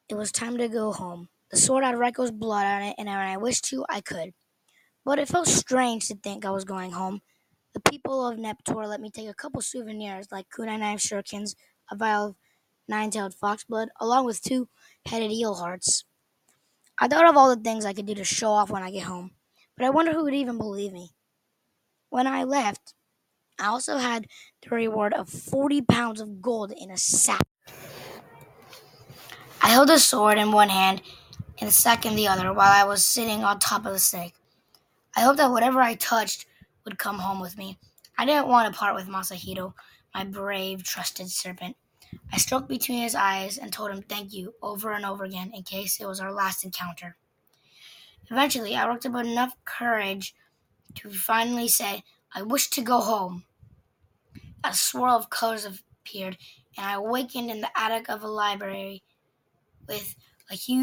It was time to go home. The sword had Reiko's blood on it, and when I wished to, I could. But it felt strange to think I was going home. The people of Neptor let me take a couple souvenirs like kunai knife shurikens, a vial of nine-tailed fox blood, along with two headed eel hearts. I thought of all the things I could do to show off when I get home, but I wonder who would even believe me. When I left, I also had the reward of 40 pounds of gold in a sack. I held the sword in one hand and the sack in the other while I was sitting on top of the snake. I hoped that whatever I touched would come home with me. I didn't want to part with Masahito, my brave, trusted serpent. I stroked between his eyes and told him thank you over and over again in case it was our last encounter. Eventually, I worked up enough courage to finally say, I wish to go home. A swirl of colors appeared, and I awakened in the attic of a library with a huge